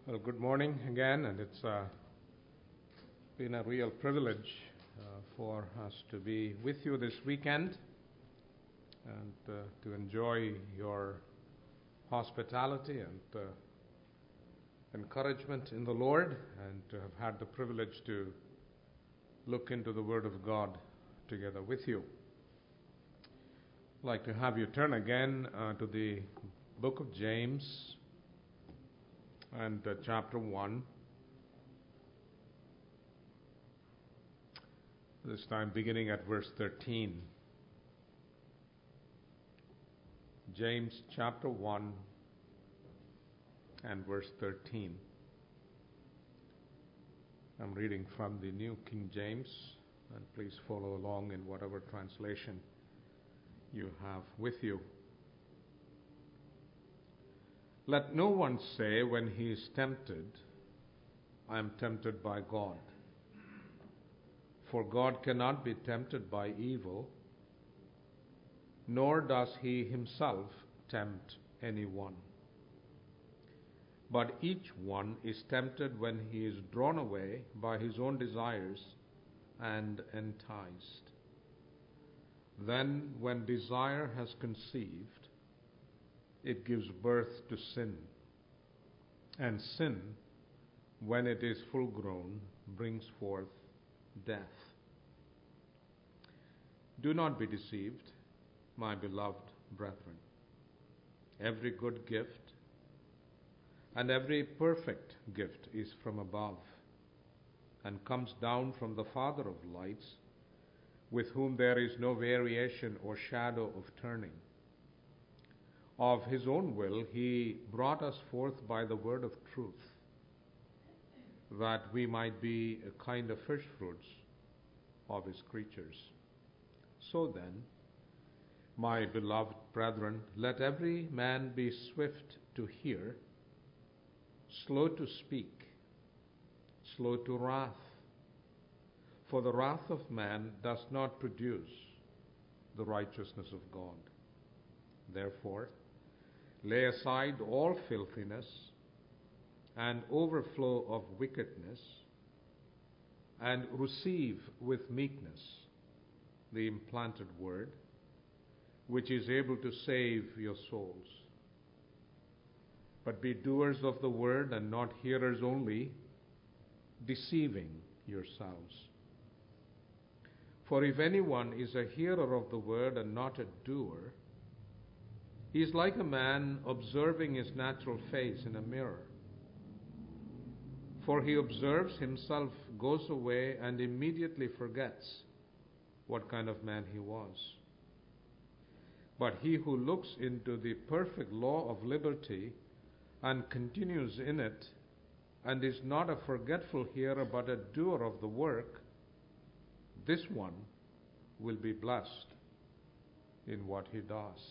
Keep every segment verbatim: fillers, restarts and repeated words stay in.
Well, good morning again, and it's uh, been a real privilege uh, for us to be with you this weekend and uh, to enjoy your hospitality and uh, encouragement in the Lord, and to have had the privilege to look into the Word of God together with you. I'd like to have you turn again uh, to the book of James and uh, chapter one. This time beginning at verse thirteen. James chapter one and verse thirteen. I'm reading from the New King James, and please follow along in whatever translation you have with you. Let no one say when he is tempted, I am tempted by God. For God cannot be tempted by evil, nor does he himself tempt anyone. But each one is tempted when he is drawn away by his own desires and enticed. Then, when desire has conceived, it gives birth to sin. And sin, when it is full grown, brings forth death. Do not be deceived, my beloved brethren. Every good gift and every perfect gift is from above, and comes down from the Father of lights, with whom there is no variation or shadow of turning. Of his own will he brought us forth by the word of truth, that we might be a kind of first fruits of his creatures. So then, my beloved brethren, let every man be swift to hear, slow to speak, slow to wrath. For the wrath of man does not produce the righteousness of God. Therefore, lay aside all filthiness and overflow of wickedness, and receive with meekness the implanted word, which is able to save your souls. But be doers of the word and not hearers only, deceiving yourselves. For if anyone is a hearer of the word and not a doer, he is like a man observing his natural face in a mirror. For he observes himself, goes away, and immediately forgets what kind of man he was. But he who looks into the perfect law of liberty and continues in it, and is not a forgetful hearer but a doer of the work, this one will be blessed in what he does.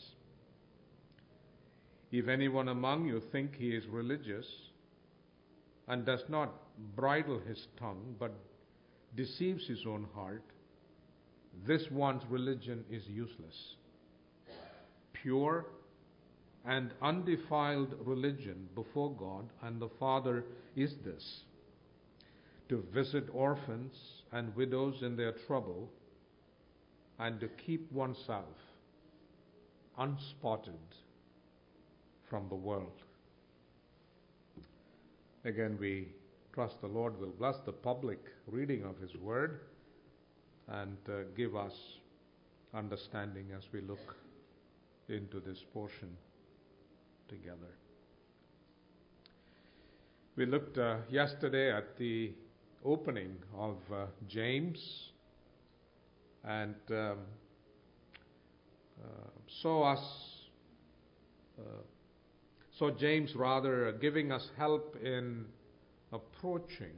If anyone among you think he is religious and does not bridle his tongue but deceives his own heart, this one's religion is useless. Pure and undefiled religion before God and the Father is this: to visit orphans and widows in their trouble, and to keep oneself unspotted from the world. Again, we trust the Lord will bless the public reading of his word and uh, give us understanding as we look into this portion together. We looked uh, yesterday at the opening of uh, James, and um, uh, saw us uh, So James, rather, uh, giving us help in approaching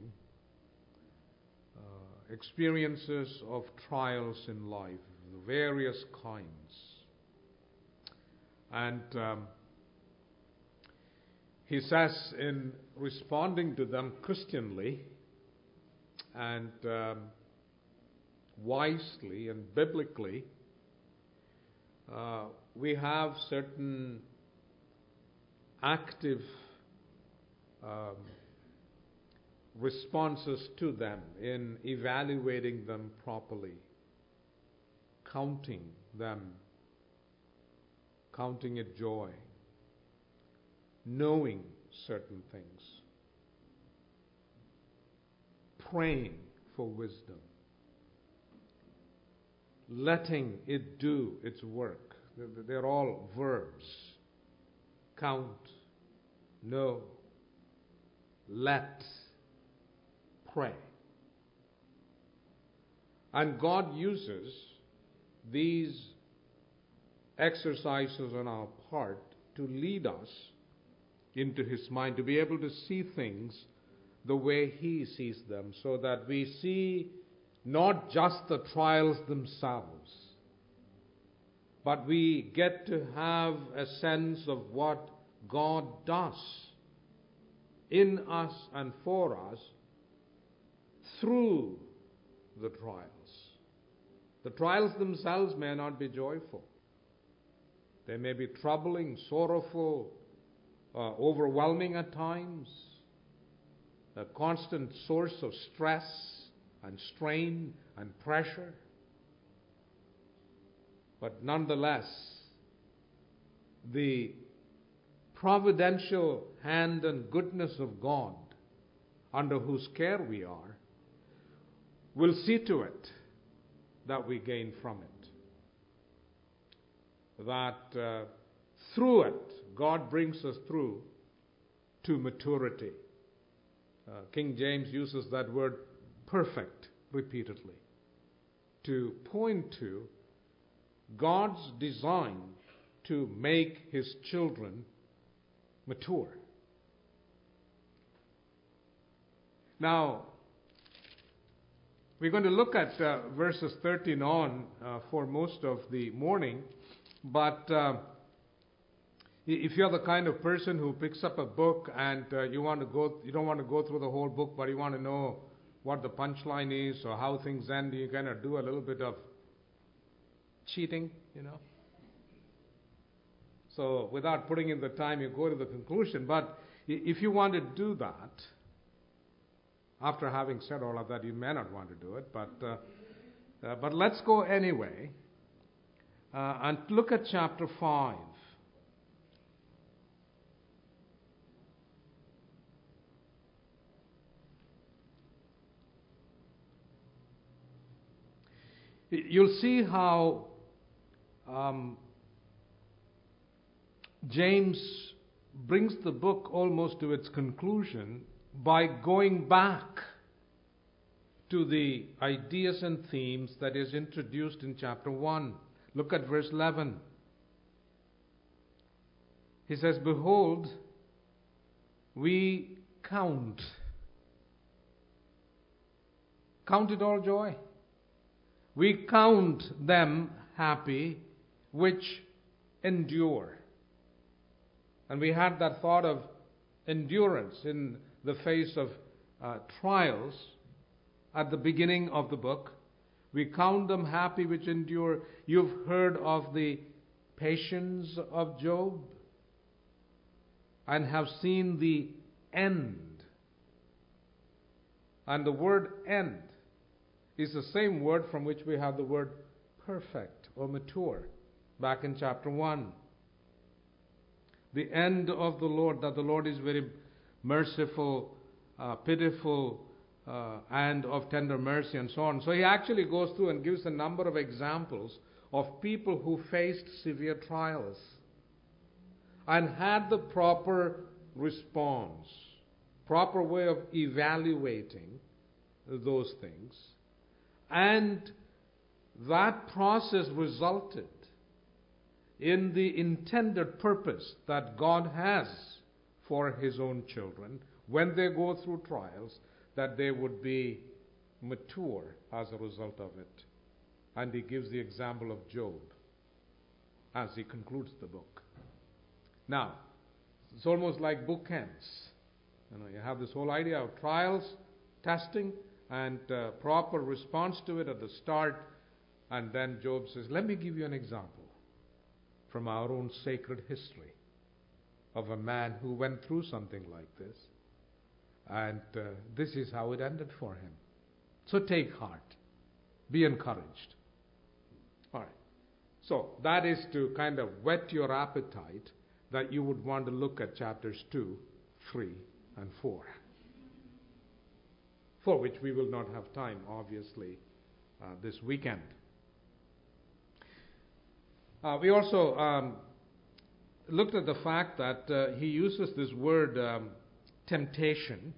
uh, experiences of trials in life, the various kinds. And um, he says, in responding to them Christianly and um, wisely and biblically, uh, we have certain active um, responses to them, in evaluating them properly, counting them, counting it joy, knowing certain things, praying for wisdom, letting it do its work. They're all verbs. Count, know, let, pray. And God uses these exercises on our part to lead us into His mind, to be able to see things the way He sees them, so that we see not just the trials themselves, but we get to have a sense of what God does in us and for us through the trials. The trials themselves may not be joyful. They may be troubling, sorrowful, uh, overwhelming at times, a constant source of stress and strain and pressure. But nonetheless, the providential hand and goodness of God, under whose care we are, will see to it that we gain from it. That uh, through it, God brings us through to maturity. Uh, King James uses that word perfect repeatedly to point to God's design to make His children mature. Now, we're going to look at uh, verses thirteen on uh, for most of the morning, but uh, if you're the kind of person who picks up a book and uh, you want to go, you don't want to go through the whole book, but you want to know what the punchline is or how things end, you kind of do a little bit of cheating, you know. So without putting in the time, you go to the conclusion. But if you want to do that, after having said all of that, you may not want to do it, but uh, uh, but let's go anyway uh, and look at chapter five. You'll see how um, James brings the book almost to its conclusion by going back to the ideas and themes that is introduced in chapter one. Look at verse eleven. He says, "Behold, we count. Count it all joy. We count them happy which endure." And we had that thought of endurance in the face of uh, trials at the beginning of the book. We count them happy which endure. You've heard of the patience of Job and have seen the end. And the word end is the same word from which we have the word perfect or mature back in chapter one. The end of the Lord, that the Lord is very merciful, uh, pitiful, uh, and of tender mercy, and so on. So he actually goes through and gives a number of examples of people who faced severe trials and had the proper response, proper way of evaluating those things. And that process resulted in the intended purpose that God has for His own children when they go through trials, that they would be mature as a result of it. And he gives the example of Job as he concludes the book. Now, it's almost like bookends. You know, you have this whole idea of trials, testing, and uh, proper response to it at the start. And then Job says, let me give you an example from our own sacred history of a man who went through something like this. And uh, this is how it ended for him. So take heart. Be encouraged. All right. So that is to kind of whet your appetite that you would want to look at chapters two, three, and four. For which we will not have time, obviously, uh, this weekend. Uh, we also um, looked at the fact that uh, he uses this word um, temptation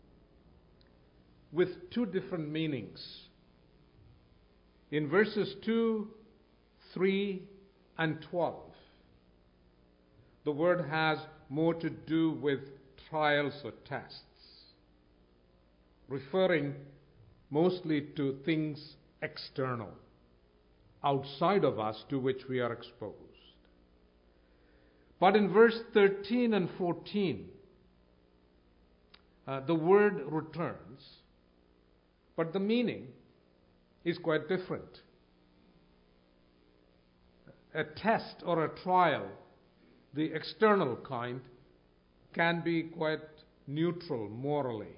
with two different meanings. In verses two, three, and twelve, the word has more to do with trials or tests, referring mostly to things external, outside of us, to which we are exposed. But in verse thirteen and fourteen, uh, the word returns, but the meaning is quite different. A test or a trial, the external kind, can be quite neutral morally.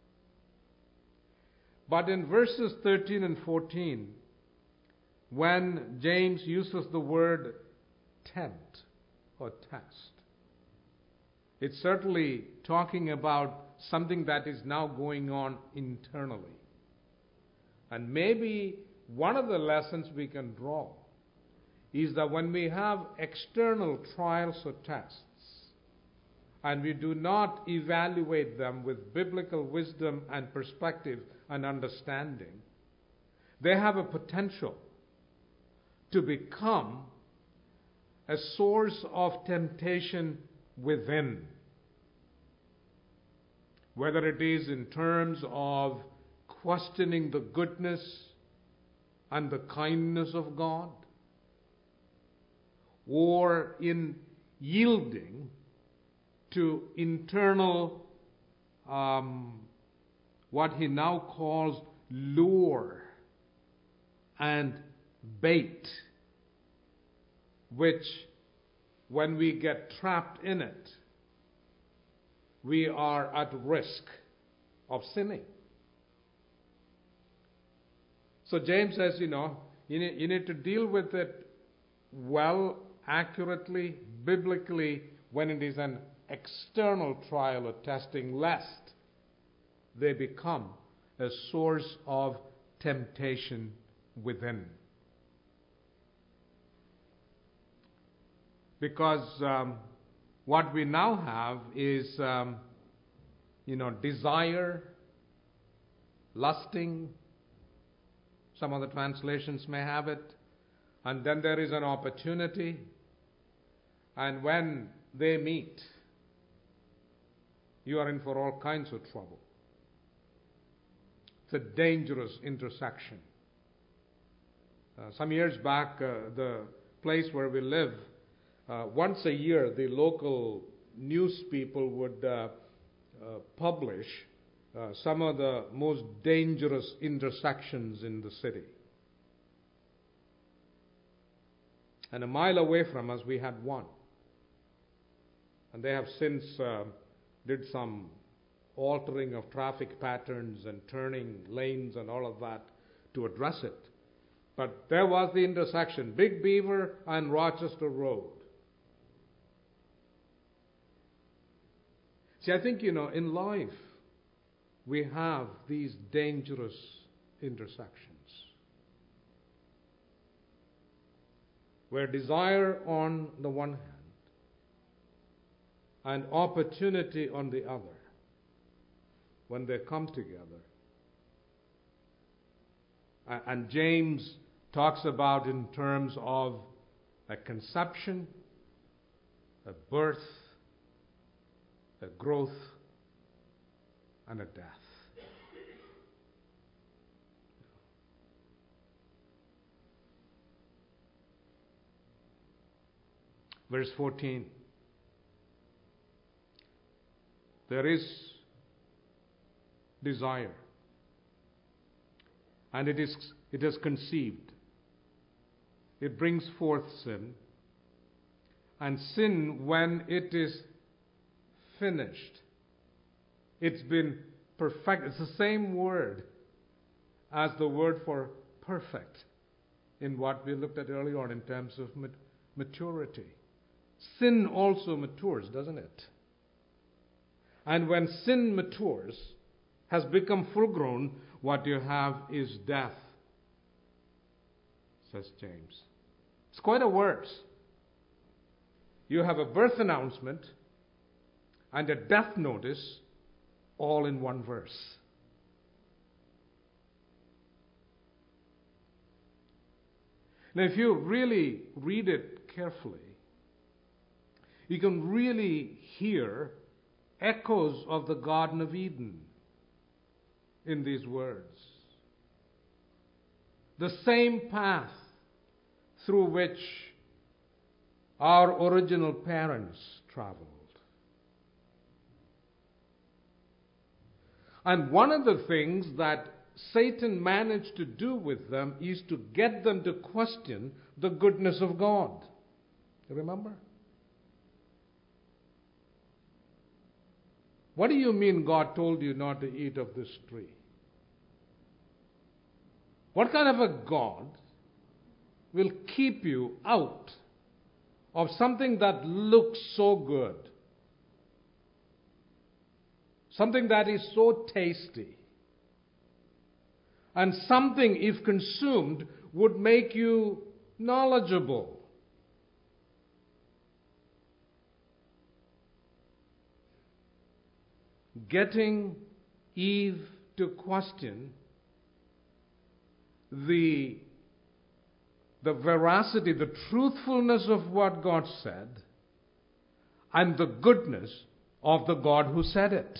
But in verses thirteen and fourteen, when James uses the word tempt or test, it's certainly talking about something that is now going on internally. And maybe one of the lessons we can draw is that when we have external trials or tests, and we do not evaluate them with biblical wisdom and perspective and understanding, they have a potential to become a source of temptation within. Whether it is in terms of questioning the goodness and the kindness of God, or in yielding to internal, um, what he now calls lure and bait, which, when we get trapped in it, we are at risk of sinning. So James says, you know, you need, you need to deal with it well, accurately, biblically, when it is an external trial or testing, lest they become a source of temptation within. Because um, what we now have is, um, you know, desire, lusting. Some of the translations may have it. And then there is an opportunity. And when they meet, you are in for all kinds of trouble. It's a dangerous intersection. Uh, some years back, uh, the place where we live, uh, once a year, the local news people would uh, uh, publish uh, some of the most dangerous intersections in the city. And a mile away from us, we had one. And they have since uh, did some altering of traffic patterns and turning lanes and all of that to address it. But there was the intersection, Big Beaver and Rochester Road. See, I think, you know, in life, we have these dangerous intersections where desire on the one hand and opportunity on the other, when they come together. And James talks about in terms of a conception, a birth, a growth, and a death. Verse fourteen. There is desire, and it is it is conceived. It brings forth sin, and sin, when it is finished, It's been perfect. It's the same word as the word for perfect in what we looked at earlier on in terms of maturity. Sin also matures, doesn't it? And when sin matures, has become full grown, what you have is death, says James. It's quite a verse. You have a birth announcement and a death notice all in one verse. Now, if you really read it carefully, you can really hear echoes of the Garden of Eden in these words. The same path through which our original parents traveled. And one of the things that Satan managed to do with them is to get them to question the goodness of God. You remember? What do you mean God told you not to eat of this tree? What kind of a God will keep you out of something that looks so good? Something that is so tasty. And something, if consumed, would make you knowledgeable. Getting Eve to question the, the veracity, the truthfulness of what God said, and the goodness of the God who said it.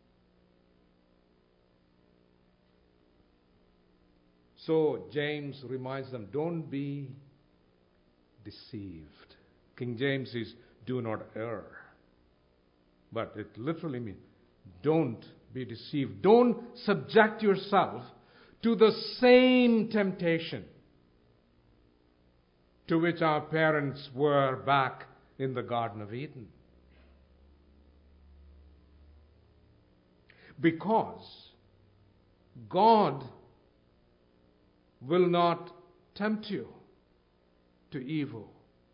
So James reminds them, don't be deceived. King James says, do not err. But it literally means, don't be deceived. Don't subject yourself to the same temptation to which our parents were back in the Garden of Eden. Because God will not tempt you to evil.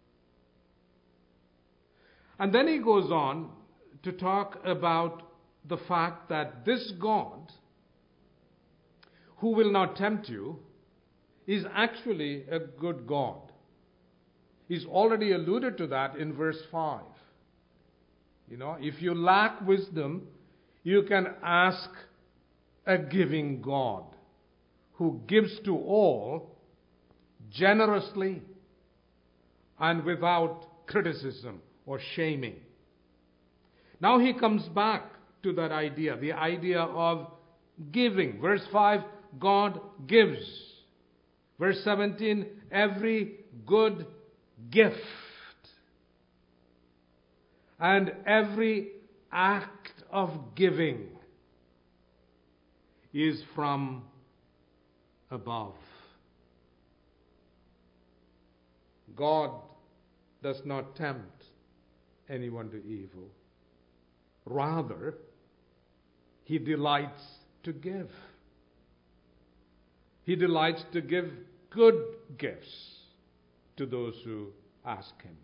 And then he goes on to talk about the fact that this God, who will not tempt you, is actually a good God. He's already alluded to that in verse five. You know, if you lack wisdom, you can ask a giving God who gives to all generously and without criticism or shaming. Now he comes back to that idea, the idea of giving. Verse five, God gives. Verse seventeen, every good gift and every act of giving is from above. God does not tempt anyone to evil. Rather, He delights to give. He delights to give good gifts to those who ask Him.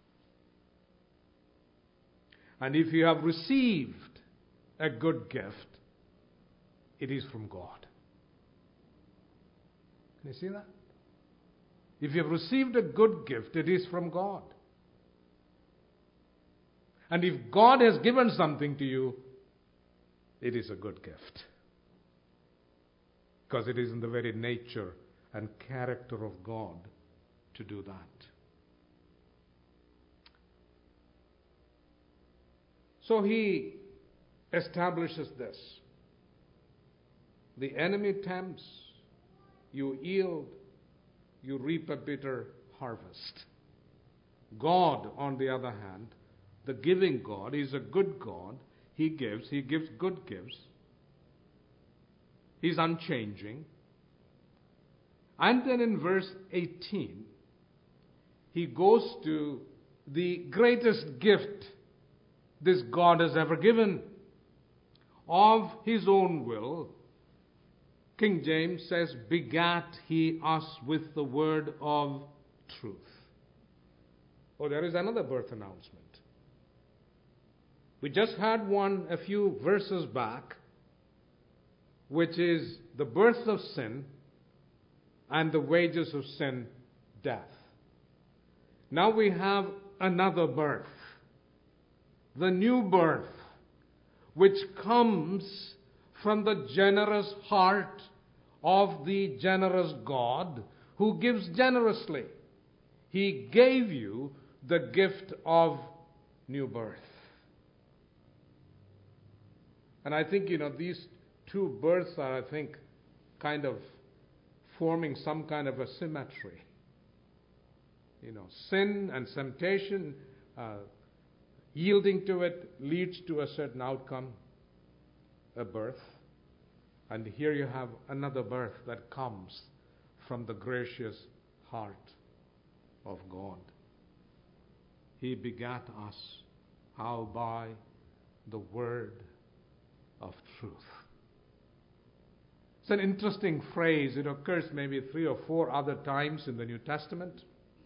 And if you have received a good gift, it is from God. Can you see that? If you have received a good gift, it is from God. And if God has given something to you, it is a good gift. Because it is in the very nature and character of God to do that. So he establishes this. The enemy tempts, you yield, you reap a bitter harvest. God, on the other hand, the giving God, is a good God. He gives, He gives good gifts. He's unchanging. And then in verse eighteen, he goes to the greatest gift this God has ever given. of his own will, King James says, begat he us with the word of truth. Oh, there is another birth announcement. We just had one a few verses back, which is the birth of sin and the wages of sin, death. Now we have another birth, the new birth, which comes from the generous heart of the generous God who gives generously. He gave you the gift of new birth. And I think, you know, these two births are, I think, kind of forming some kind of a symmetry. You know, sin and temptation, uh, yielding to it leads to a certain outcome, a birth. And here you have another birth that comes from the gracious heart of God. He begat us, how? By the word of truth. It's an interesting phrase. It occurs maybe three or four other times in the New Testament,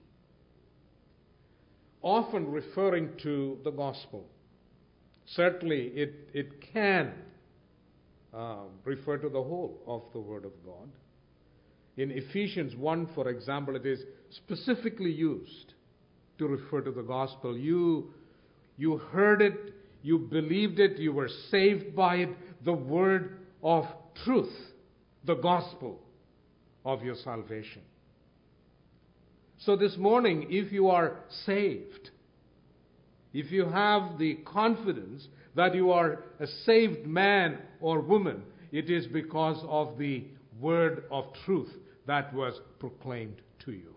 often referring to the gospel. Certainly it, it can uh, refer to the whole of the Word of God. In Ephesians one, for example, it is specifically used to refer to the gospel. You, you heard it, you believed it, you were saved by it, the word of truth, the gospel of your salvation. So this morning, if you are saved, if you have the confidence that you are a saved man or woman, it is because of the word of truth that was proclaimed to you.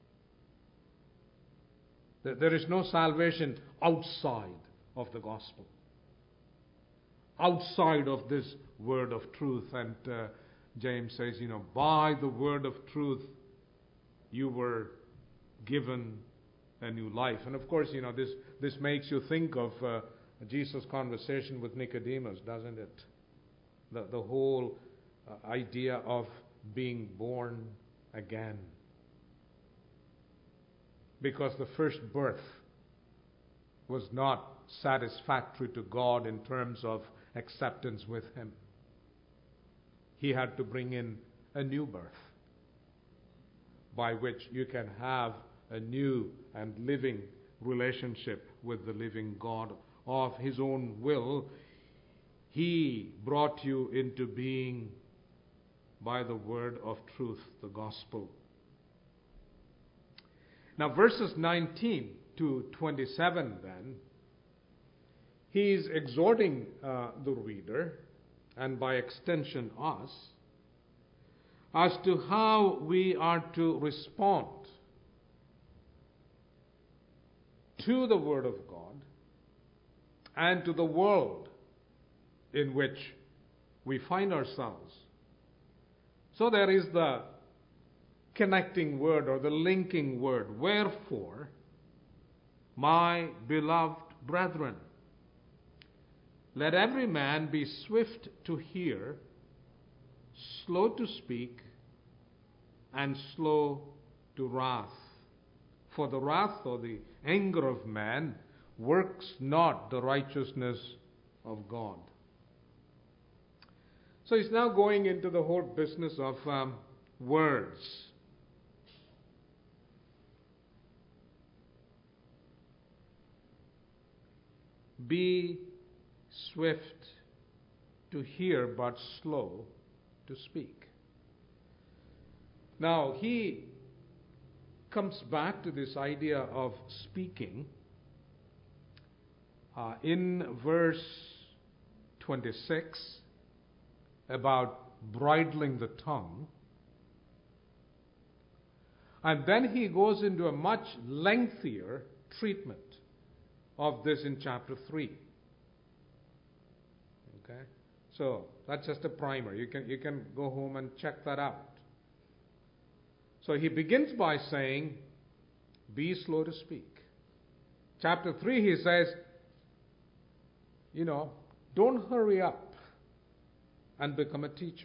There is no salvation outside of the gospel, outside of this word of truth. And uh, James says, you know, by the word of truth, you were given a new life. And of course, you know, this, this makes you think of uh, Jesus' conversation with Nicodemus, doesn't it? The, the whole uh, idea of being born again. Because the first birth was not satisfactory to God in terms of acceptance with Him. He had to bring in a new birth by which you can have a new and living relationship with the living God. Of His own will, He brought you into being by the word of truth, the gospel. Now, verses nineteen to twenty-seven, then, he is exhorting uh, the reader, and by extension us, as to how we are to respond to the Word of God and to the world in which we find ourselves. So there is the connecting word or the linking word. Wherefore, my beloved brethren, let every man be swift to hear, slow to speak, and slow to wrath. For the wrath or the anger of man works not the righteousness of God. So he's now going into the whole business of um, words. Be swift to hear, but slow to speak. Now, he comes back to this idea of speaking uh, in verse twenty-six about bridling the tongue. And then he goes into a much lengthier treatment of this in chapter three. Okay? So that's just a primer. You can, you can go home and check that out. So he begins by saying, be slow to speak. Chapter three, he says, you know, don't hurry up. and become a teacher.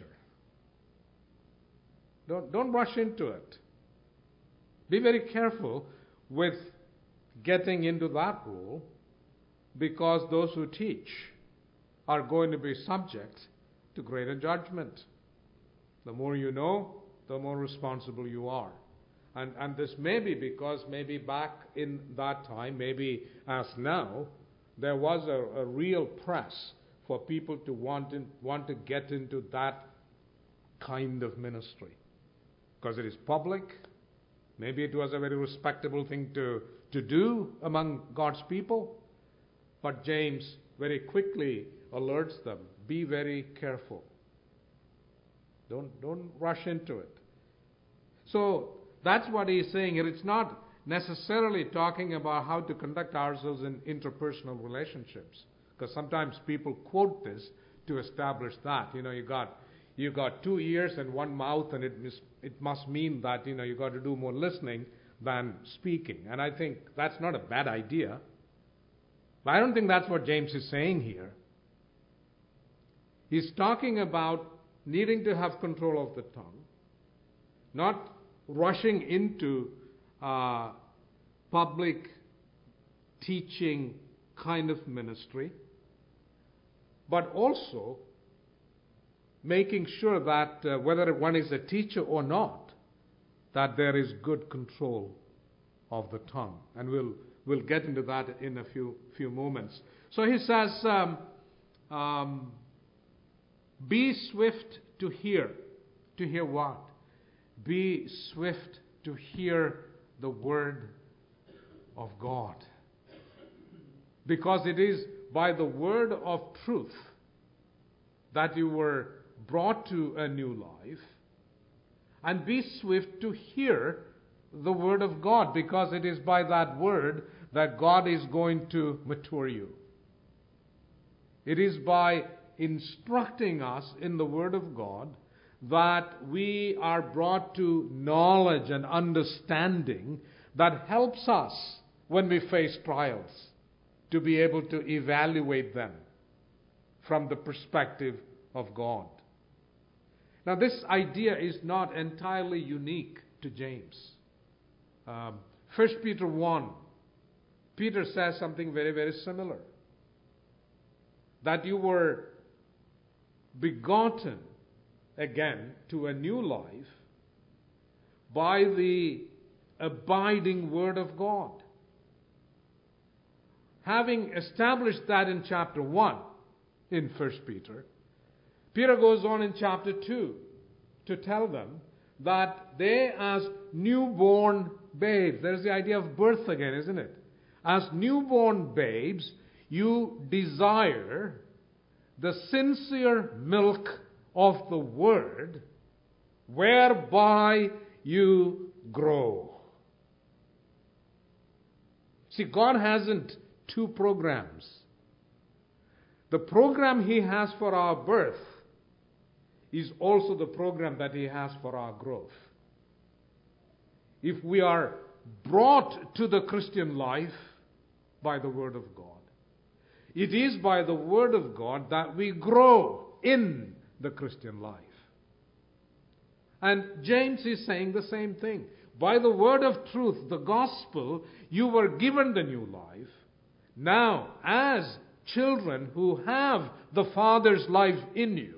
Don't, don't rush into it. Be very careful with getting into that role, because those who teach are going to be subject to greater judgment. The more you know, the more responsible you are. And, and this may be because maybe back in that time, maybe as now, there was a, a real press for people to want, in, want to get into that kind of ministry. Because it is public. Maybe it was a very respectable thing to, to do among God's people. But James very quickly alerts them, be very careful. Don't, don't rush into it. So that's what he's saying here. It's not necessarily talking about how to conduct ourselves in interpersonal relationships. Because sometimes people quote this to establish that. You know, you got you got two ears and one mouth, and it, mis- it must mean that, you know, you got to do more listening than speaking. And I think that's not a bad idea. But I don't think that's what James is saying here. He's talking about needing to have control of the tongue, not rushing into uh, public teaching kind of ministry, but also making sure that uh, whether one is a teacher or not, that there is good control of the tongue. And we'll we'll get into that in a few few moments. So he says, um, um, be swift to hear. To hear what? Be swift to hear the word of God. Because it is by the word of truth that you were brought to a new life. And be swift to hear the word of God, because it is by that word that God is going to mature you. It is by instructing us in the word of God that we are brought to knowledge and understanding that helps us when we face trials to be able to evaluate them from the perspective of God. Now, this idea is not entirely unique to James. Um, First Peter one, Peter says something very, very similar. That you were begotten again to a new life by the abiding word of God. Having established that in chapter one in First Peter, Peter goes on in chapter two to tell them that they, as newborn babes, there's the idea of birth again, isn't it? As newborn babes, you desire the sincere milk of the word, whereby you grow. See, God hasn't two programs. The program He has for our birth is also the program that He has for our growth. If we are brought to the Christian life by the Word of God, it is by the Word of God that we grow in the Christian life. And James is saying the same thing. By the word of truth, the gospel, you were given the new life. Now, as children who have the Father's life in you,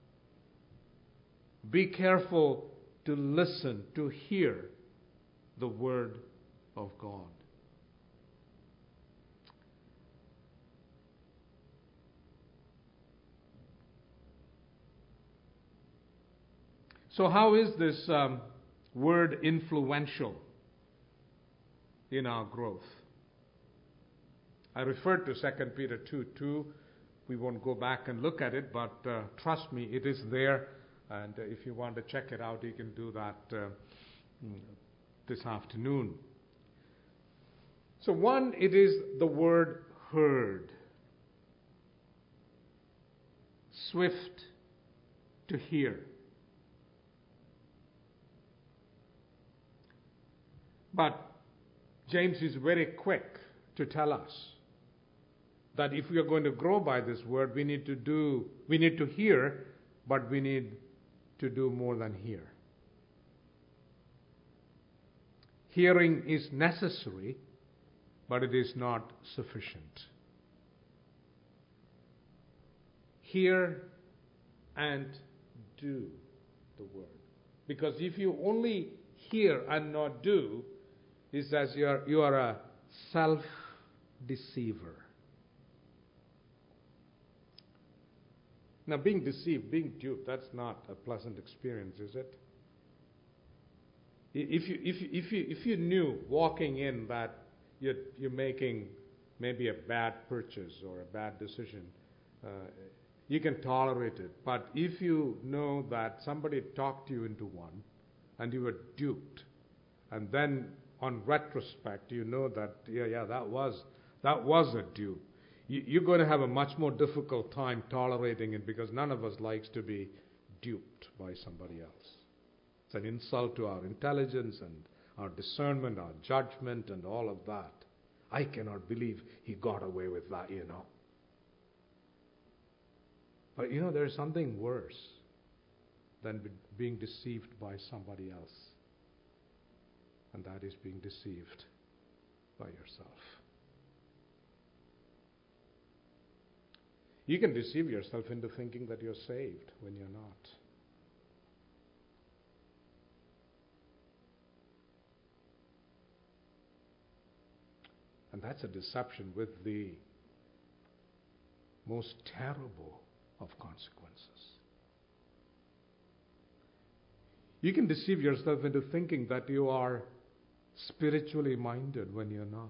be careful to listen, to hear the word of God. So how is this um, word influential in our growth? I referred to Second Peter two two. We won't go back and look at it, but uh, trust me, it is there. And uh, if you want to check it out, you can do that uh, this afternoon. So one, it is the word heard. Swift to hear. But James is very quick to tell us that if we are going to grow by this word, we need to do, we need to hear but we need to do more than hear. Hearing is necessary, but it is not sufficient. Hear and do the word. Because if you only hear and not do, it says you are, you are a self-deceiver. Now, being deceived, being duped, that's not a pleasant experience, is it? If you, if you, if you, if you knew walking in that you're, you're making maybe a bad purchase or a bad decision, uh, you can tolerate it. But if you know that somebody talked you into one and you were duped, and then on retrospect you know that, yeah, yeah, that was, that was a dupe, you, you're going to have a much more difficult time tolerating it, because none of us likes to be duped by somebody else. It's an insult to our intelligence and our discernment, our judgment, and all of that. I cannot believe he got away with that, you know. But you know, there's something worse than be- being deceived by somebody else. And that is being deceived by yourself. You can deceive yourself into thinking that you're saved when you're not. And that's a deception with the most terrible of consequences. You can deceive yourself into thinking that you are spiritually minded when you're not.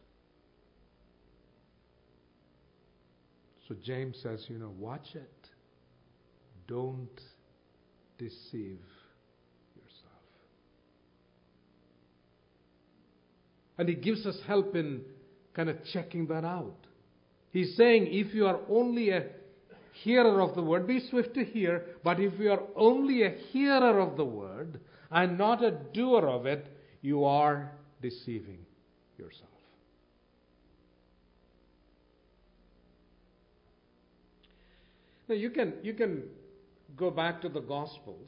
So James says, you know, watch it. Don't deceive yourself. And he gives us help in kind of checking that out. He's saying if you are only a hearer of the word, be swift to hear, but if you are only a hearer of the word and not a doer of it, you are deceiving yourself. Now you can you can go back to the Gospels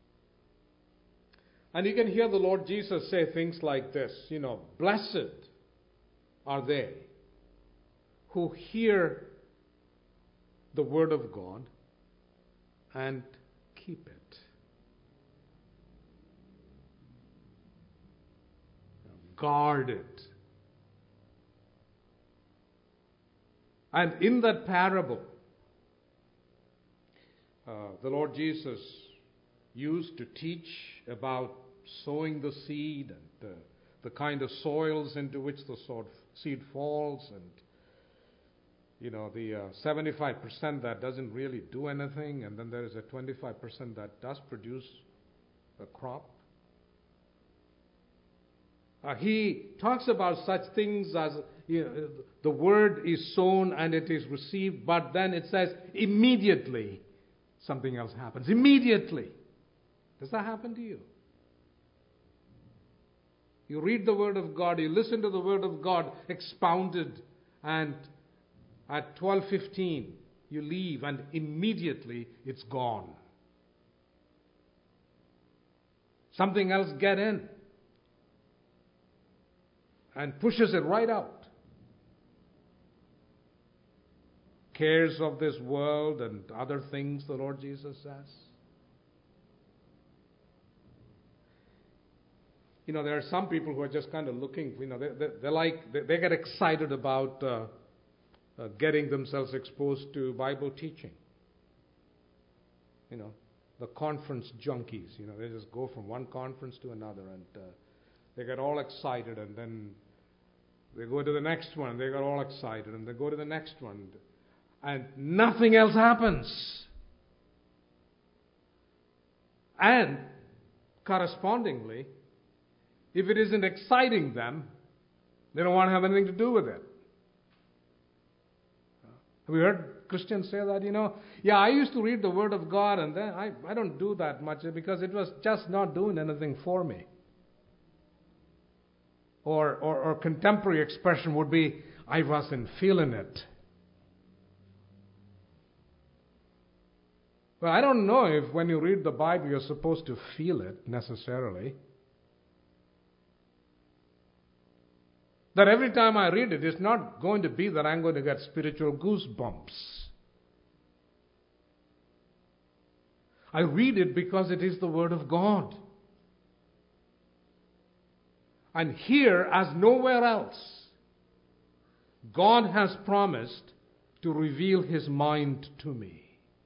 and you can hear the Lord Jesus say things like this, you know, blessed are they who hear the word of God and keep it. Guard it. And in that parable, uh, the Lord Jesus used to teach about sowing the seed and uh, the kind of soils into which the seed falls, and you know, the uh, seventy-five percent that doesn't really do anything, and then there is a twenty-five percent that does produce a crop. Uh, he talks about such things as, you know, the word is sown and it is received, but then it says immediately something else happens. Immediately. Does that happen to you? You read the word of God, you listen to the word of God expounded, and at twelve fifteen, you leave and immediately it's gone. Something else get in and pushes it right out. Cares of this world and other things, the Lord Jesus says. You know, there are some people who are just kind of looking, you know, they, they, they like, they, they get excited about uh, uh, getting themselves exposed to Bible teaching. You know, the conference junkies, you know, they just go from one conference to another, and uh, they get all excited, and then they go to the next one, and they get all excited, and they go to the next one, and nothing else happens. And correspondingly, if it isn't exciting them, they don't want to have anything to do with it. Have you heard Christians say that? You know, yeah, I used to read the Word of God, and then I, I don't do that much because it was just not doing anything for me. Or, or, or contemporary expression would be, I wasn't feeling it. Well, I don't know if when you read the Bible you're supposed to feel it necessarily. That every time I read it, it's not going to be that I'm going to get spiritual goosebumps. I read it because it is the Word of God. And here, as nowhere else, God has promised to reveal His mind to me.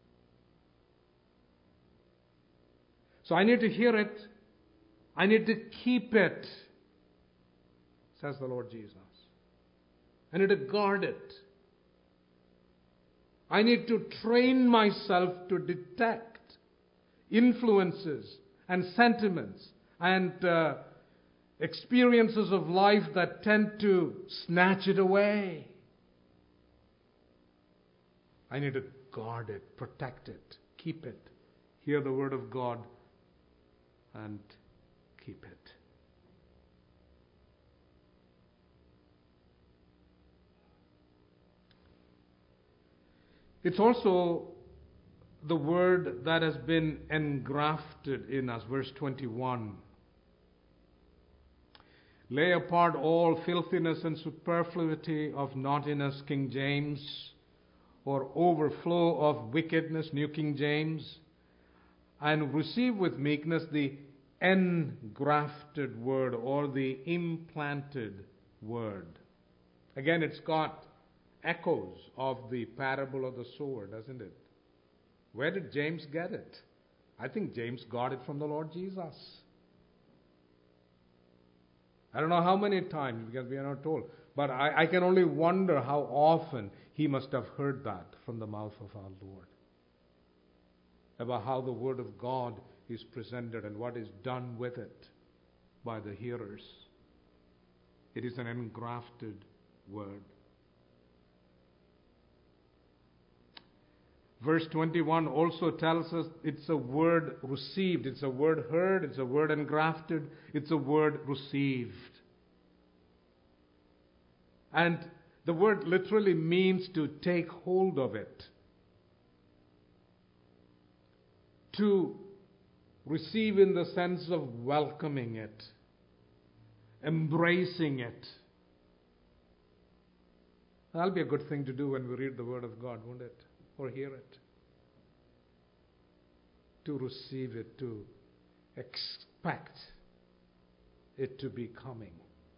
So I need to hear it. I need to keep it, says the Lord Jesus. I need to guard it. I need to train myself to detect influences and sentiments and uh, experiences of life that tend to snatch it away. I need to guard it, protect it, keep it, hear the Word of God, and keep it. It's also the Word that has been engrafted in us. Verse twenty-one. Lay apart all filthiness and superfluity of naughtiness, King James, or overflow of wickedness, New King James, and receive with meekness the engrafted word or the implanted word. Again, it's got echoes of the parable of the sower, doesn't it? Where did James get it? I think James got it from the Lord Jesus. I don't know how many times, because we are not told. But I, I can only wonder how often he must have heard that from the mouth of our Lord. About how the Word of God is presented and what is done with it by the hearers. It is an engrafted Word. Verse twenty-one also tells us it's a word received, it's a word heard, it's a word engrafted, it's a word received. And the word literally means to take hold of it. To receive in the sense of welcoming it, embracing it. That'll be a good thing to do when we read the Word of God, won't it? Or hear it. To receive it, to expect it to be coming.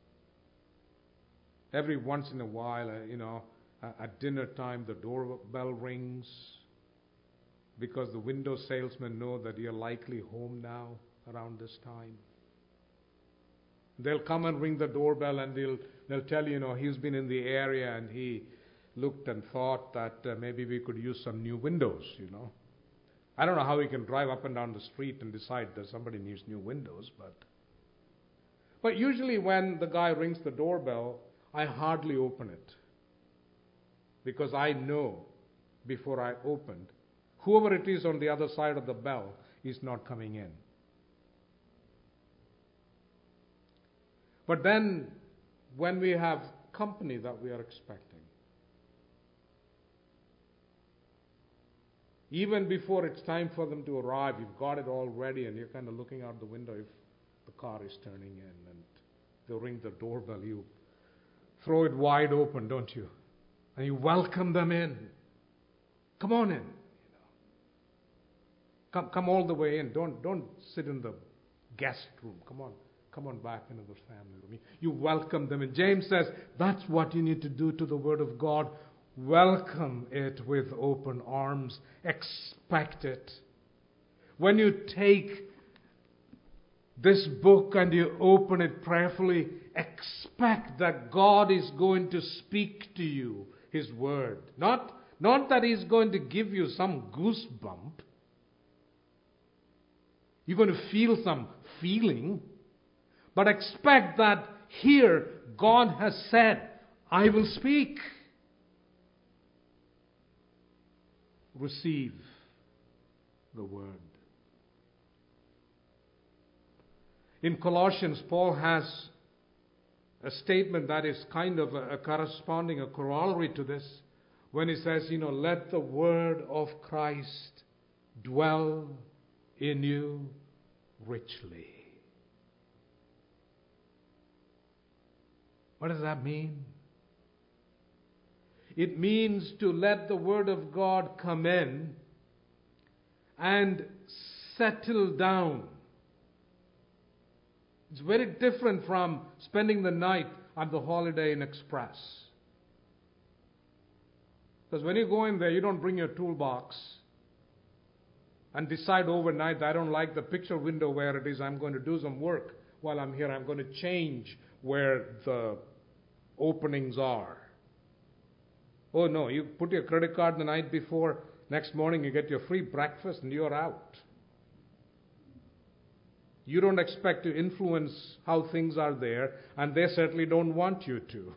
Every once in a while, uh, you know, uh, at dinner time, the doorbell rings because the window salesmen know that you're likely home now around this time. They'll come and ring the doorbell and they'll they'll tell you, you know, he's been in the area and he looked and thought that uh, maybe we could use some new windows, you know. I don't know how he can drive up and down the street and decide that somebody needs new windows, but but usually when the guy rings the doorbell, I hardly open it. Because I know before I opened, whoever it is on the other side of the bell is not coming in. But then when we have company that we are expecting, even before it's time for them to arrive, you've got it all ready and you're kind of looking out the window if the car is turning in and they'll ring the doorbell. You throw it wide open, don't you? And you welcome them in. Come on in. You know. Come, come all the way in. Don't, don't sit in the guest room. Come on. Come on back into the family room. You welcome them in. James says that's what you need to do to the Word of God. Welcome it with open arms. Expect it. When you take this book and you open it prayerfully, expect that God is going to speak to you His Word. Not, not that He's going to give you some goosebump. You're going to feel some feeling. But expect that here God has said, I will speak. Receive the Word. In Colossians, Paul has a statement that is kind of a, a corresponding, a corollary to this, when he says, you know, let the Word of Christ dwell in you richly. What does that mean? It means to let the Word of God come in and settle down. It's very different from spending the night at the Holiday Inn Express. Because when you go in there, you don't bring your toolbox and decide overnight, I don't like the picture window where it is, I'm going to do some work while I'm here. I'm going to change where the openings are. Oh no, you put your credit card the night before, next morning you get your free breakfast and you're out. You don't expect to influence how things are there, and they certainly don't want you to.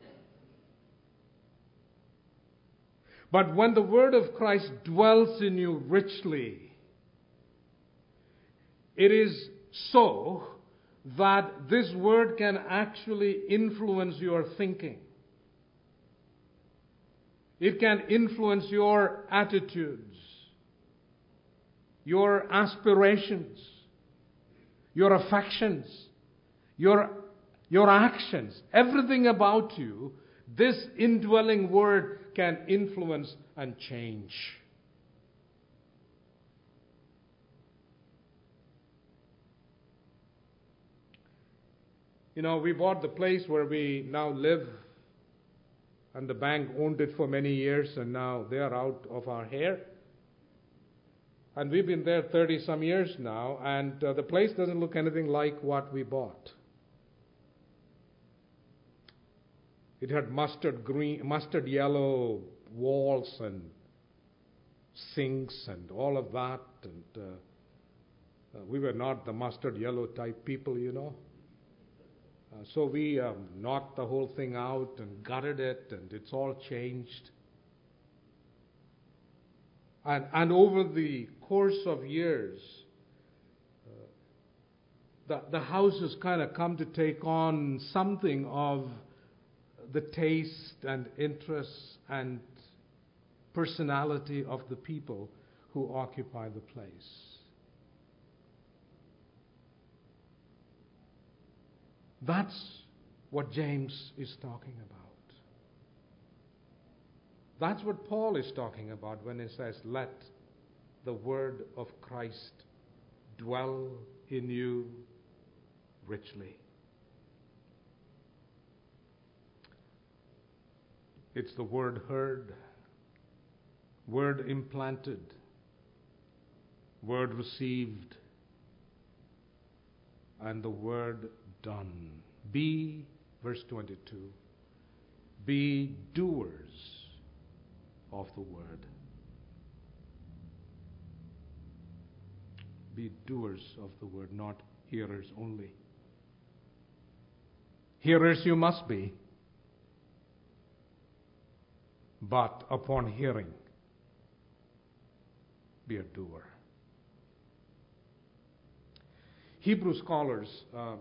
But when the Word of Christ dwells in you richly, it is so that this Word can actually influence your thinking. It can influence your attitudes, your aspirations, your affections, your, your actions, everything about you. This indwelling Word can influence and change. You know, we bought the place where we now live, and the bank owned it for many years, and now they are out of our hair. And we've been there thirty some years now, and uh, the place doesn't look anything like what we bought. It had mustard green, mustard yellow walls and sinks and all of that. And uh, uh, we were not the mustard yellow type people, you know. Uh, so we um, knocked the whole thing out and gutted it, and it's all changed. And, and over the course of years, uh, the, the house has kind of come to take on something of the taste and interests and personality of the people who occupy the place. That's what James is talking about. That's what Paul is talking about when he says, let the word of Christ dwell in you richly. It's the word heard, word implanted, word received, and the word done. Be, verse twenty-two, be doers of the word. Be doers of the word, not hearers only. Hearers you must be, but upon hearing, be a doer. Hebrew scholars um,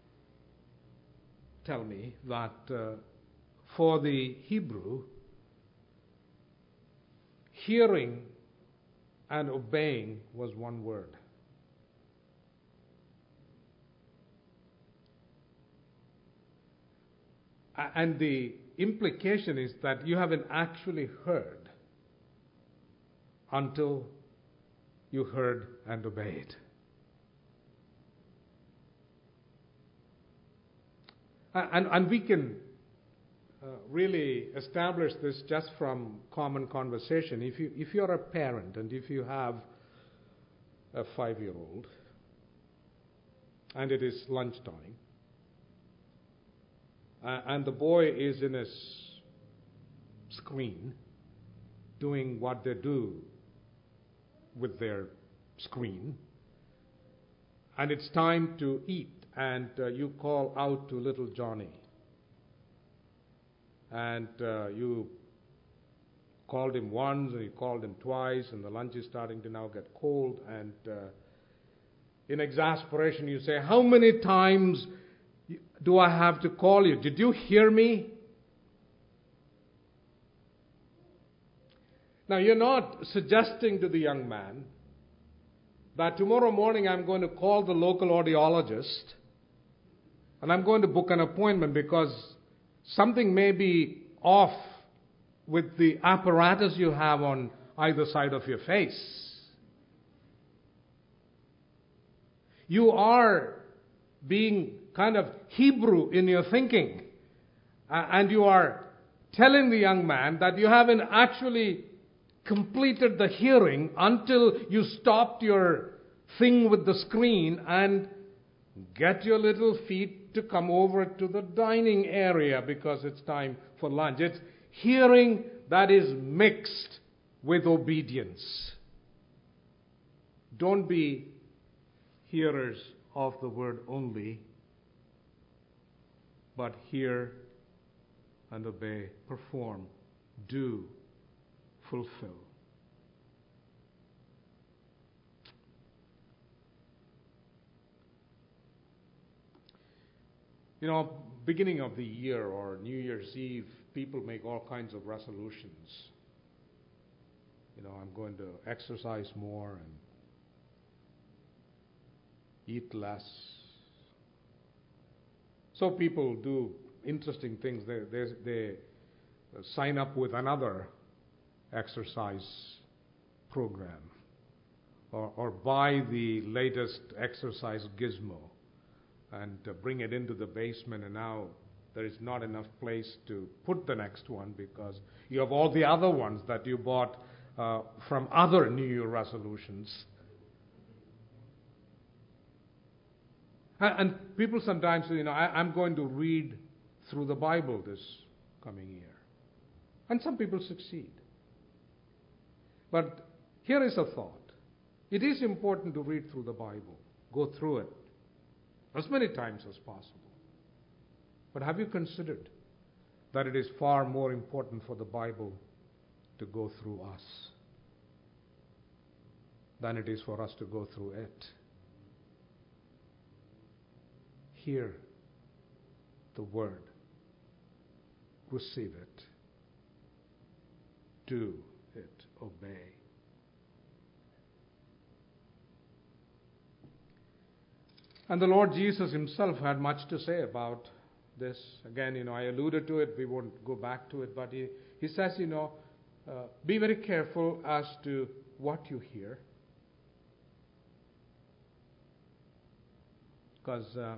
tell me that uh, for the Hebrew, hearing and obeying was one word. And the implication is that you haven't actually heard until you heard and obeyed. And, and we can uh, really establish this just from common conversation. If you if you're a parent and if you have a five-year-old and it is lunchtime, uh, and the boy is in his screen doing what they do with their screen, and it's time to eat, and uh, you call out to little Johnny, and uh, you called him once and you called him twice, and the lunch is starting to now get cold, and uh, in exasperation you say, how many times do I have to call you? Did you hear me? Now you're not suggesting to the young man that tomorrow morning I'm going to call the local audiologist and I'm going to book an appointment because something may be off with the apparatus you have on either side of your face. You are being kind of Hebrew in your thinking. Uh, and you are telling the young man that you haven't actually completed the hearing until you stopped your thing with the screen and get your little feet to come over to the dining area because it's time for lunch. It's hearing that is mixed with obedience. Don't be hearers of the word only, but hear and obey, perform, do, fulfill. You know, beginning of the year or New Year's Eve, people make all kinds of resolutions. You know, I'm going to exercise more and eat less. So people do interesting things. They, they, they sign up with another exercise program or, or buy the latest exercise gizmo and uh, bring it into the basement, and now there is not enough place to put the next one because you have all the other ones that you bought uh, from other New Year resolutions. And people sometimes say, you know, I, I'm going to read through the Bible this coming year. And some people succeed. But here is a thought. It is important to read through the Bible, go through it as many times as possible. But have you considered that it is far more important for the Bible to go through us than it is for us to go through it? Hear the word. Receive it. Do it. Obey. And the Lord Jesus himself had much to say about this. Again, you know, I alluded to it. We won't go back to it. But he, he says, you know, uh, be very careful as to what you hear. Because uh,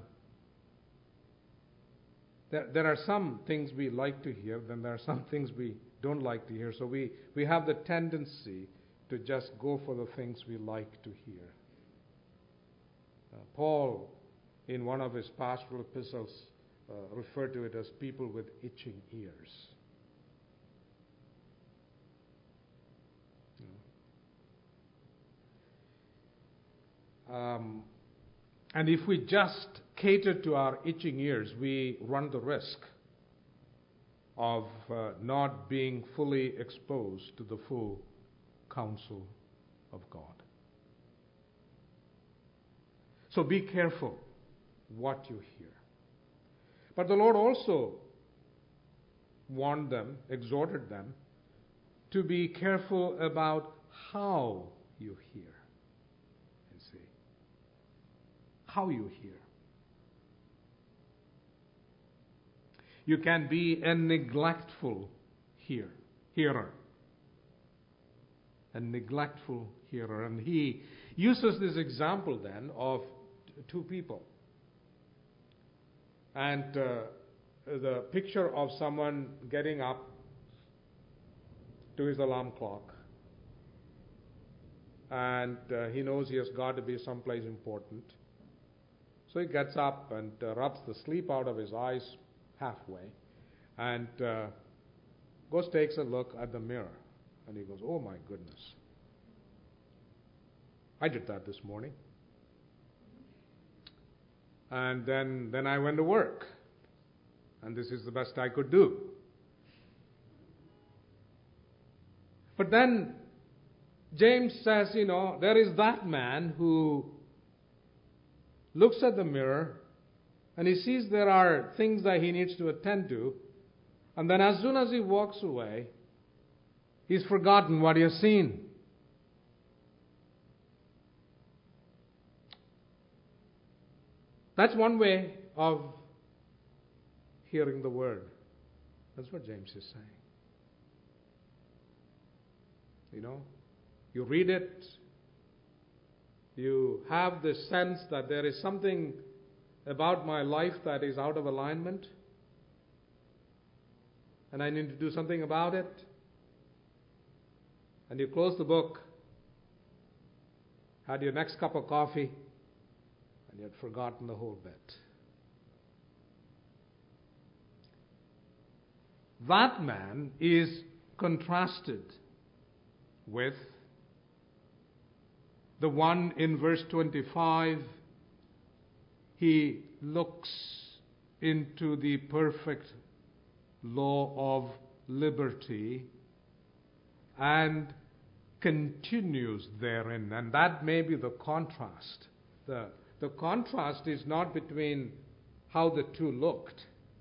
there, there are some things we like to hear, then there are some things we don't like to hear. So we, we have the tendency to just go for the things we like to hear. Uh, Paul, in one of his pastoral epistles, uh, referred to it as people with itching ears. Um, and if we just cater to our itching ears, we run the risk of uh, not being fully exposed to the full counsel of God. So be careful what you hear. But the Lord also warned them, exhorted them, to be careful about how you hear. You see, how you hear. You can be a neglectful hear, hearer. A neglectful hearer. And he uses this example then of two people. And uh, the picture of someone getting up to his alarm clock. And uh, he knows he has got to be someplace important. So he gets up and uh, rubs the sleep out of his eyes halfway. And uh, goes, takes a look at the mirror. And he goes, oh my goodness. I did that this morning. And then, then I went to work. And this is the best I could do. But then James says, you know, there is that man who looks at the mirror and he sees there are things that he needs to attend to. And then as soon as he walks away, he's forgotten what he has seen. That's one way of hearing the word. That's what James is saying. You know, you read it, you have this sense that there is something about my life that is out of alignment, and I need to do something about it. And you close the book, had your next cup of coffee, and you had forgotten the whole bit. That man is contrasted with the one in verse twenty-five. He looks into the perfect law of liberty and continues therein. And that may be the contrast. The, the contrast is not between how the two looked,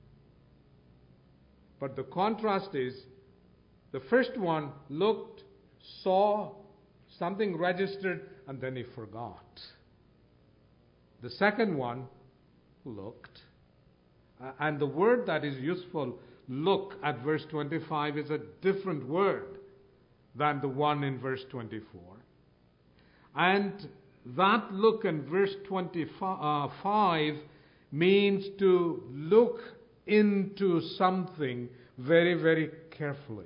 but the contrast is the first one looked, saw, something registered, and then he forgot. The second one looked. Uh, and the word that is useful, look, at verse twenty-five is a different word than the one in verse twenty-four. And that look in verse twenty-five means to look into something very, very carefully.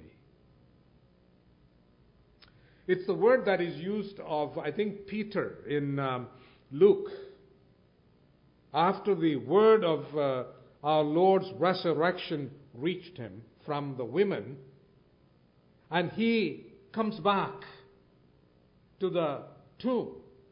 It's the word that is used of, I think, Peter in um, Luke. After the word of uh, our Lord's resurrection reached him from the women, and he comes back to the tomb,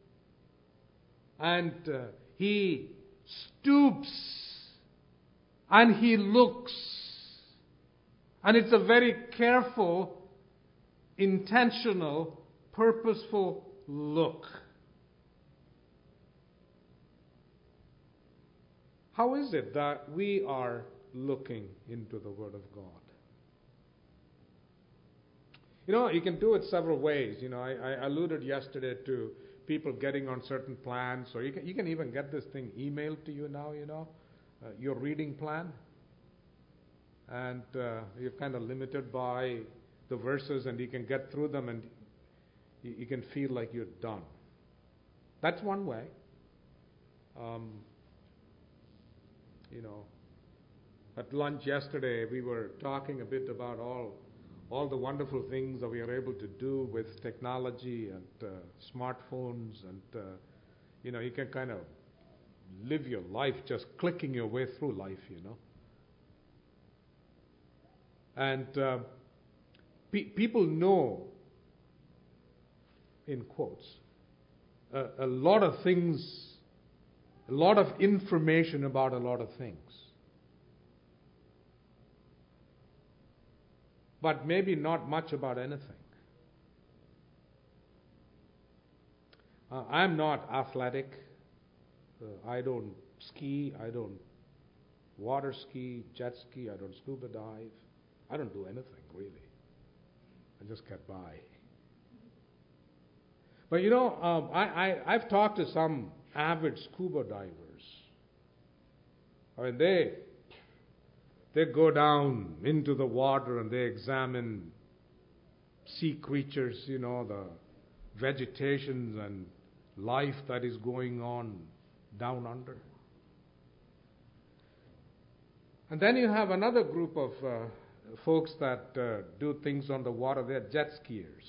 and uh, he stoops and he looks, and it's a very careful, intentional, purposeful look. How is it that we are looking into the Word of God? You know, you can do it several ways. You know, I, I alluded yesterday to people getting on certain plans, or you can, you can even get this thing emailed to you now, you know, uh, your reading plan. And uh, you're kind of limited by the verses, and you can get through them, and you, you can feel like you're done. That's one way. Um, you know, at lunch yesterday, we were talking a bit about all all the wonderful things that we are able to do with technology and uh, smartphones, and uh, you know, you can kind of live your life just clicking your way through life, you know. And uh, pe- people know, in quotes, a, a lot of things, a lot of information about a lot of things. But maybe not much about anything. Uh, I'm not athletic. Uh, I don't ski. I don't water ski, jet ski. I don't scuba dive. I don't do anything, really. I just get by. But you know, um, I, I, I've talked to some avid scuba divers. I mean, they, they go down into the water and they examine sea creatures, you know, the vegetation and life that is going on down under. And then you have another group of uh, folks that uh, do things on the water. They're jet skiers.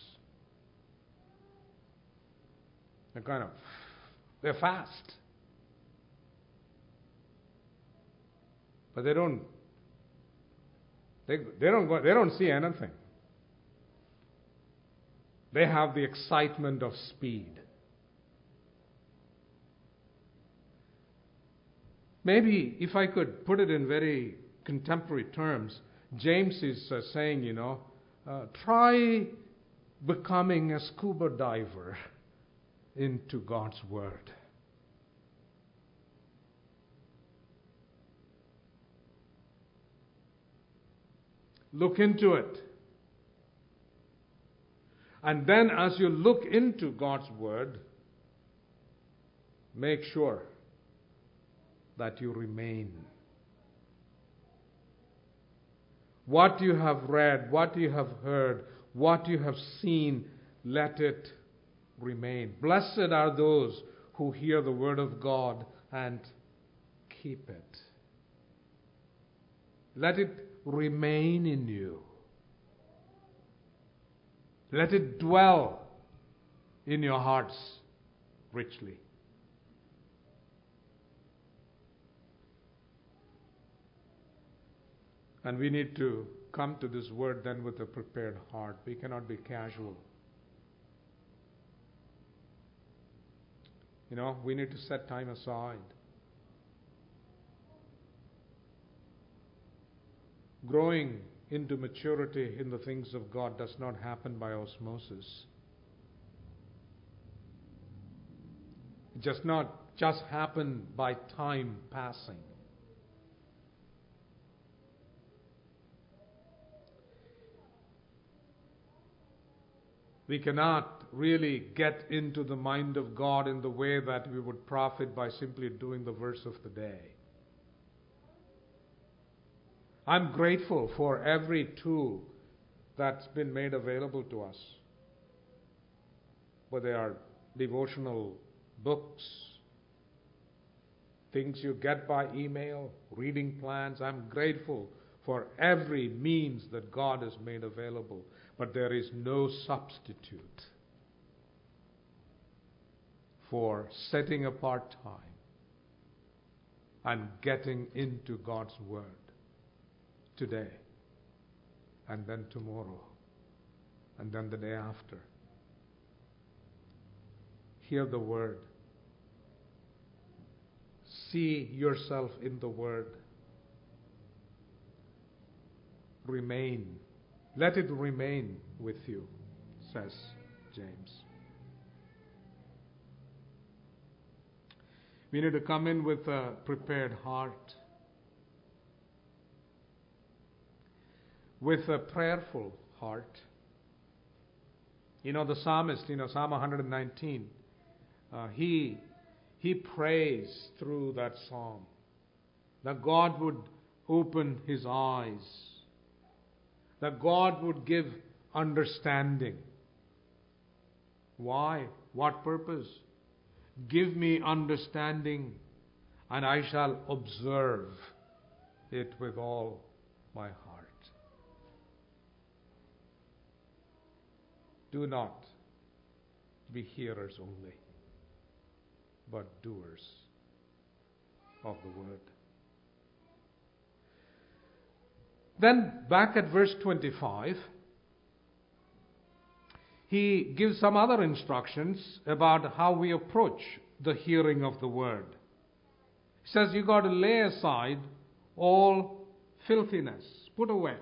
They're kind of, they're fast. But they don't, they, they don't go, they don't see anything. They have the excitement of speed. Maybe if I could put it in very contemporary terms, James is uh, saying, you know, uh, try becoming a scuba diver into God's Word. Look into it. And then as you look into God's Word, make sure that you remain. What you have read, what you have heard, what you have seen, let it remain. Blessed are those who hear the word of God and keep it. Let it remain in you. Let it dwell in your hearts richly. And we need to come to this word then with a prepared heart. We cannot be casual. You know, we need to set time aside. Growing into maturity in the things of God does not happen by osmosis. It does not just happen by time passing. We cannot really get into the mind of God in the way that we would profit by simply doing the verse of the day. I'm grateful for every tool that's been made available to us. Whether they are devotional books, things you get by email, reading plans. I'm grateful for every means that God has made available. But there is no substitute for setting apart time and getting into God's Word today, and then tomorrow, and then the day after. Hear the Word. See yourself in the Word. Remain. Let it remain with you, says James. We need to come in with a prepared heart, with a prayerful heart. You know, the psalmist, you know, Psalm one nineteen, uh, he, he prays through that psalm that God would open his eyes, that God would give understanding. Why? What purpose? Give me understanding, and I shall observe it with all my heart. Do not be hearers only, but doers of the word. Then back at verse twenty-five, he gives some other instructions about how we approach the hearing of the word. He says you got to lay aside all filthiness, put away.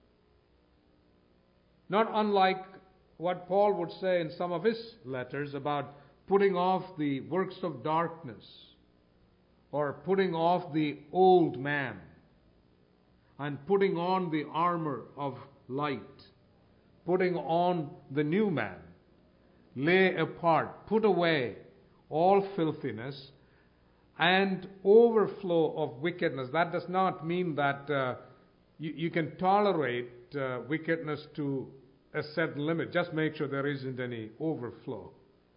Not unlike what Paul would say in some of his letters about putting off the works of darkness or putting off the old man and putting on the armor of light, putting on the new man. Lay apart, put away all filthiness and overflow of wickedness. That does not mean that uh, you, you can tolerate uh, wickedness to a set limit. Just make sure there isn't any overflow.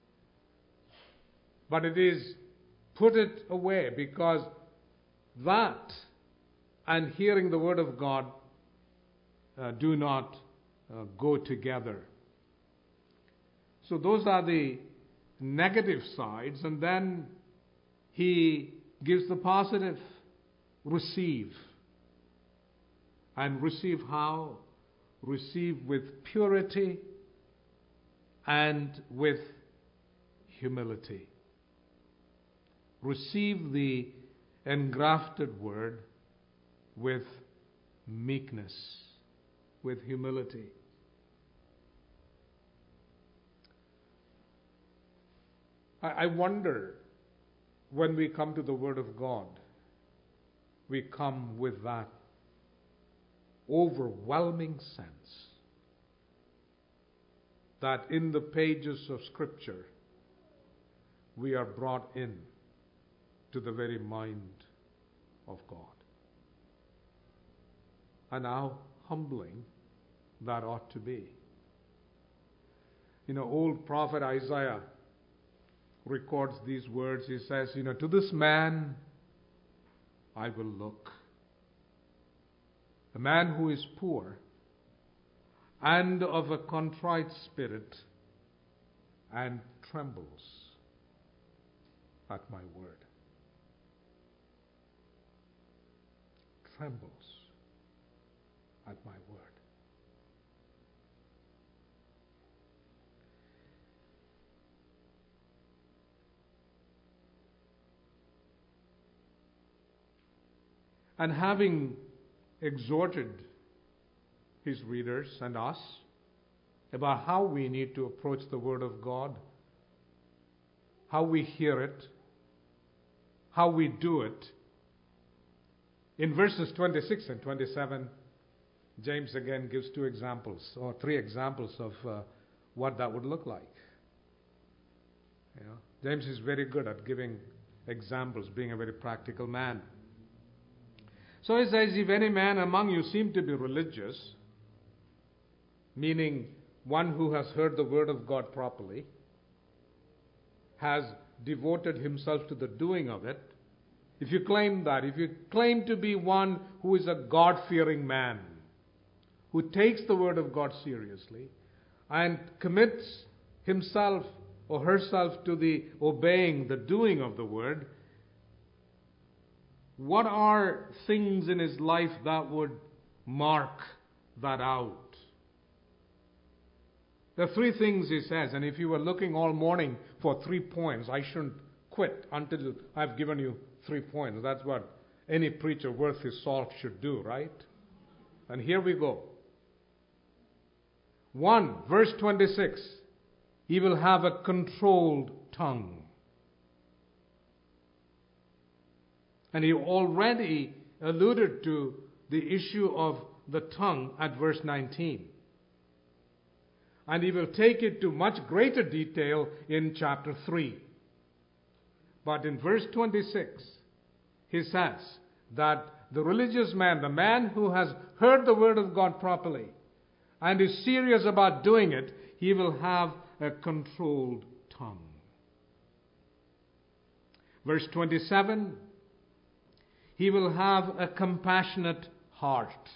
But it is put it away, because that and hearing the word of God uh, do not uh, go together. So those are the negative sides, and then he gives the positive. Receive. And receive how? Receive with purity and with humility. Receive the engrafted word with meekness, with humility. I, I wonder, when we come to the Word of God, we come with that overwhelming sense that in the pages of Scripture we are brought in to the very mind of God. And how humbling that ought to be. You know, old prophet Isaiah records these words. He says, you know, to this man I will look. A man who is poor and of a contrite spirit and trembles at my word. Trembles at my word. And having exhorted his readers and us about how we need to approach the Word of God, how we hear it, how we do it, in verses twenty-six and twenty-seven, James again gives two examples, or three examples of uh, what that would look like. You know, James is very good at giving examples, being a very practical man. So he says, if any man among you seem to be religious, meaning one who has heard the word of God properly, has devoted himself to the doing of it, if you claim that, if you claim to be one who is a God-fearing man, who takes the word of God seriously, and commits himself or herself to the obeying, the doing of the word, what are things in his life that would mark that out? There are three things he says, and if you were looking all morning for three points, I shouldn't quit until I've given you three points. That's what any preacher worth his salt should do, right? And here we go. One, verse twenty-six, he will have a controlled tongue. And he already alluded to the issue of the tongue at verse nineteen. And he will take it to much greater detail in chapter three. But in verse twenty-six, he says that the religious man, the man who has heard the word of God properly and is serious about doing it, he will have a controlled tongue. Verse twenty-seven, he will have a compassionate heart.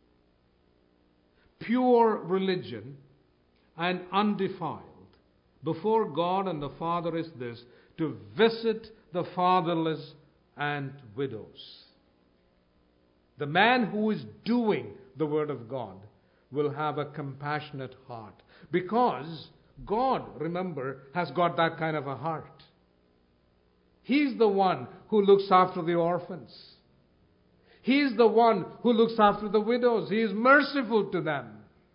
Pure religion and undefiled before God and the Father is this, to visit the fatherless and widows. The man who is doing the Word of God will have a compassionate heart, because God, remember, has got that kind of a heart. He's the one who looks after the orphans. He's the one who looks after the widows. He is merciful to them.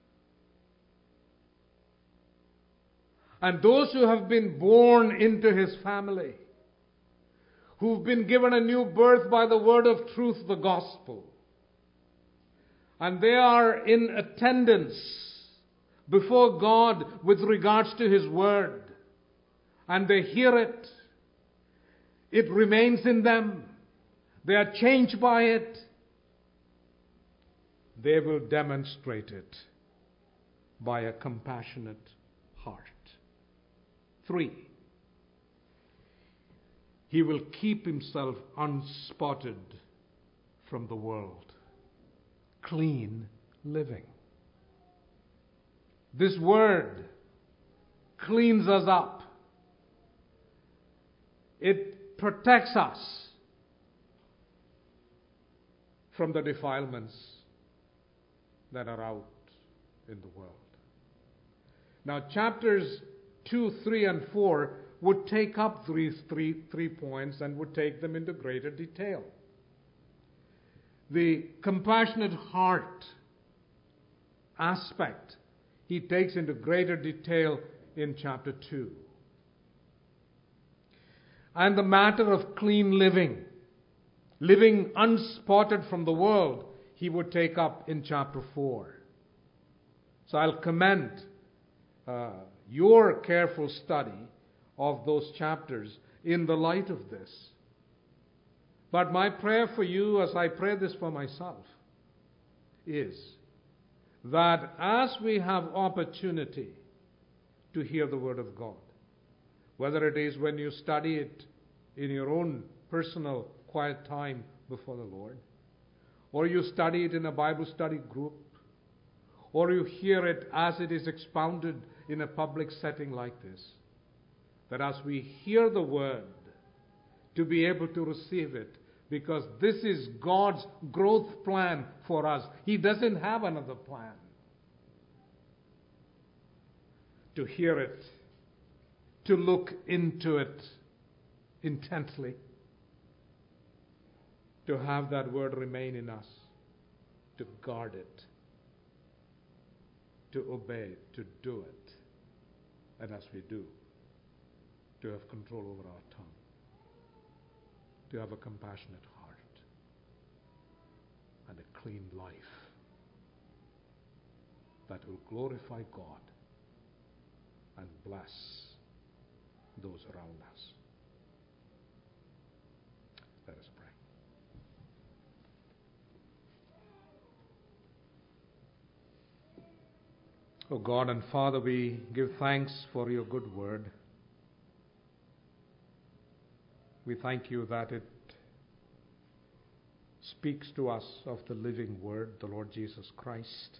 And those who have been born into His family, who've been given a new birth by the word of truth, the gospel, and they are in attendance before God with regards to His word, and they hear it, it remains in them, they are changed by it, they will demonstrate it by a compassionate heart. Three, he will keep himself unspotted from the world. Clean living. This word cleans us up. It protects us from the defilements that are out in the world. Now, chapters two, three, and four would take up these three, three points and would take them into greater detail. The compassionate heart aspect he takes into greater detail in chapter two. And the matter of clean living, living unspotted from the world, he would take up in chapter four. So I'll commend uh, your careful study of those chapters in the light of this. But my prayer for you, as I pray this for myself, is that as we have opportunity to hear the Word of God, whether it is when you study it in your own personal quiet time before the Lord, or you study it in a Bible study group, or you hear it as it is expounded in a public setting like this, that as we hear the Word, to be able to receive it, because this is God's growth plan for us. He doesn't have another plan. To hear it, to look into it intently, to have that Word remain in us, to guard it, to obey it, to do it, and as we do, to have control over our tongue, to have a compassionate heart and a clean life that will glorify God and bless those around us. Let us pray. Oh God and Father, we give thanks for your good word. We thank you that it speaks to us of the living Word, the Lord Jesus Christ.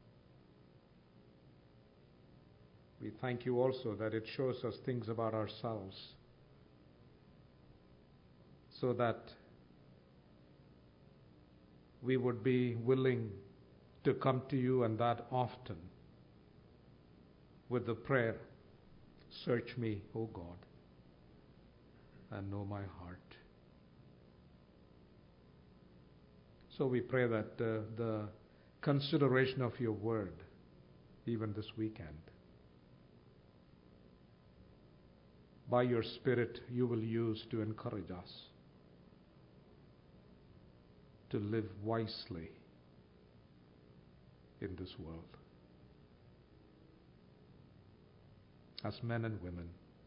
We thank you also that it shows us things about ourselves, so that we would be willing to come to you, and that often, with the prayer, "Search me, O God, and know my heart." So we pray that uh, the consideration of your word, even this weekend, by your Spirit you will use to encourage us to live wisely in this world as men and women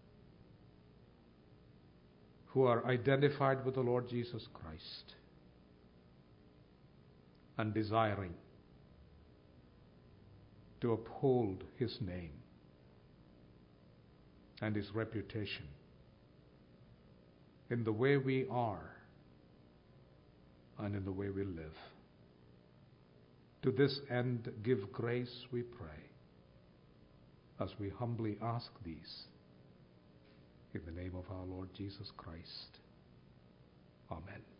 who are identified with the Lord Jesus Christ and desiring to uphold His name and His reputation in the way we are and in the way we live. To this end, give grace, we pray, as we humbly ask these in the name of our Lord Jesus Christ. Amen.